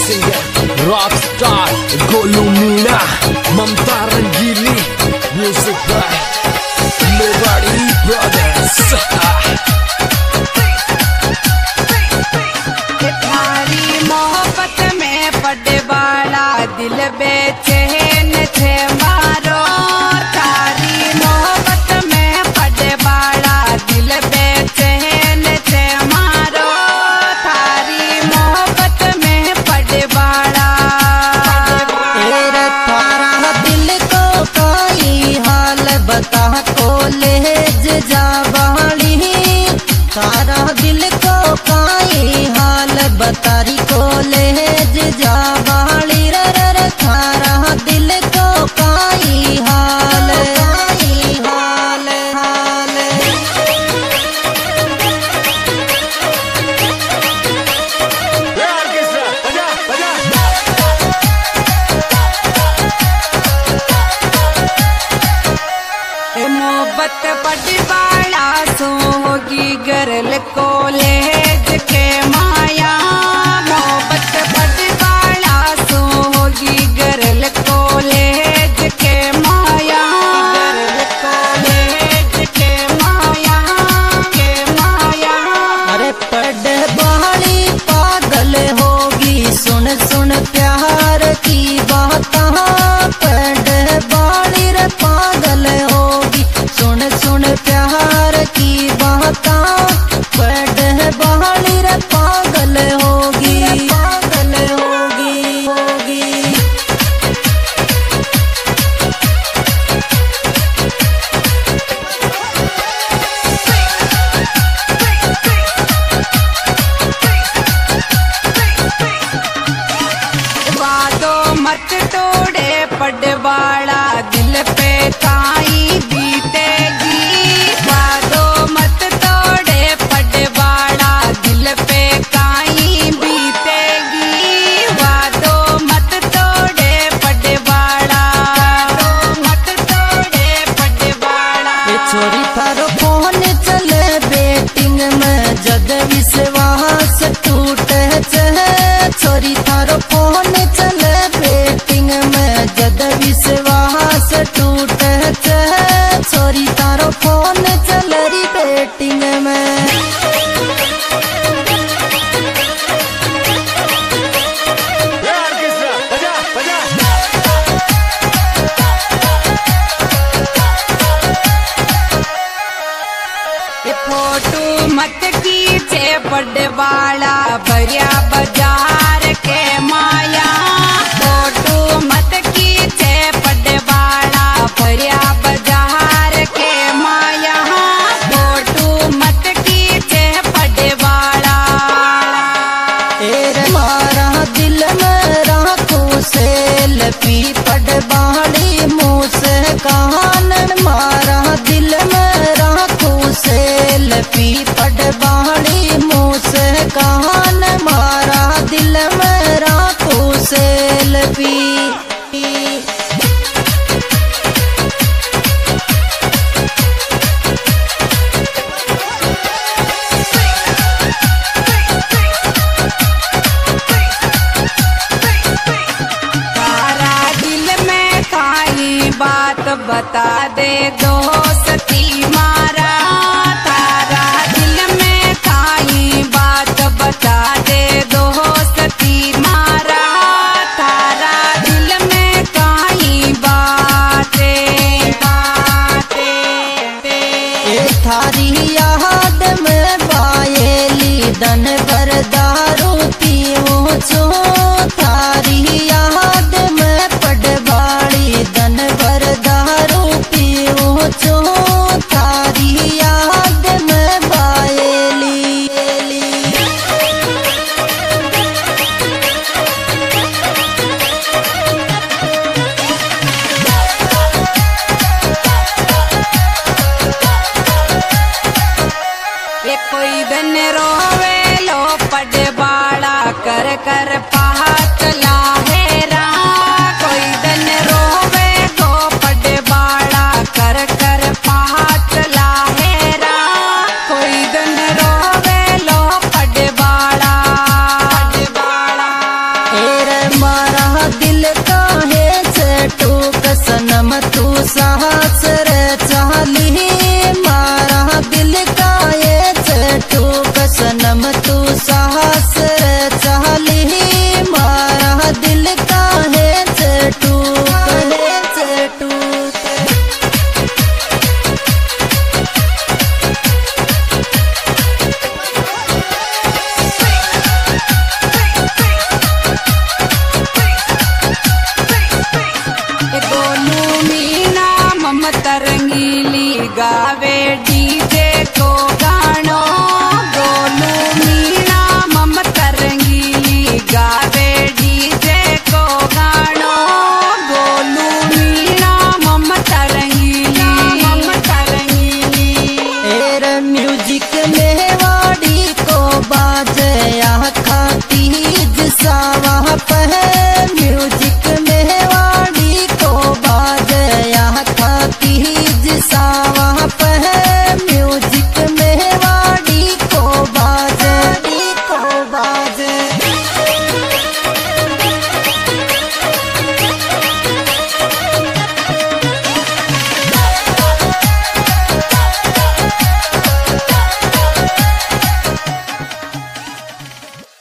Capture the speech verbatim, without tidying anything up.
singer rock star Golu Meena Mamta Rangeeli music by Mewari brothers. थारी मोहब्बत में पड़े वाला दिल बेचैन थे मारो, थारी मोहब्बत में पड़े वाला दिल बेचैन थे मारो, थारी मोहब्बत में पड़े वाला थारा दिल को कोई हाल बता कॉलेज जा बाड़ी, तारा दिल को कोई हाल बतारी कॉलेज जा बाड़ी रे रे, थारा दिल को कोई हाल कोई हाल हाल मोहब्बत पड़ी वाला सोगी गरल कॉलेज के माया, मोहब्बत पड़ी वाला सोगी गरल कॉलेज के माया, गरल कॉलेज के माया के माया। अरे पढ़ बाली पागल होगी सुन सुन प्यार की बात, पढ़ बाली रे पागल होगी सुन सुन प्यार की बात, पढ़ बाली रे पागल होगी पागल होगी होगी। वादो मत तोड़े पड़ वाला दिल पे काई बीतेगी, वादो मत तोड़े पड़ वाला दिल पे काई बीतेगी, वादो मत तोड़े पड़ वाला मत तोड़े पड़ वाला। ए छोरी थारो फोन चले बेटिंग में जद विश्वास टूटे चहे, छोरी थारो फोन चले बेटिंग में जद विश्वास टूटे चहे, छोरी तारो फोन चले री बेटिंग में। ये फोटो मत खींचे पड़ वाला भरिया बाजार के माया, फोटो मत खींचे पड़ वाला भरिया बाजार के माया, फोटो मत खींचे पड़ वाला। तेरे मारा दिल में राखू से लपी पड़ बाड़ी मुँह से कान, मारा दिल में राखू से लपी पड़ बाड़ी मुँह से कान, मारा दिल में राखू से लपी। तारा दिल में खाई बात बता दे दोस्ती मारा, तारा दिल में खाई बात बता दे दोस्ती मारा, तारा दिल में खाई बातें बातें। ए थारी याद में बायेली दन भर दारू पीऊं छो, थारी याद में पड़ बाड़ी दन भर दारू पीऊं छो, थारी याद में बायेली। ये कोई दिन रोवे लो पड़ बाड़ा कर कर पाहा चला तेरे मारा दिल काहे से टूक सनम तू साहस रे चाली मारा दिल काहे से टूक सनम तू साहस रे चाली मारा दिल काहे से टूक से टूक गोलू मीना ममता रंगीली गावे डीजे को गानो गोलू मीना ममता रंगीली गावे डीजे को गानो गोलू मीना ममता रंगीली ममता रंगीली तेरे म्यूजिक में वाड़ी को बाजे खाती सावा पह म्यूजिक में वाड़ी को बाजे खाती सावा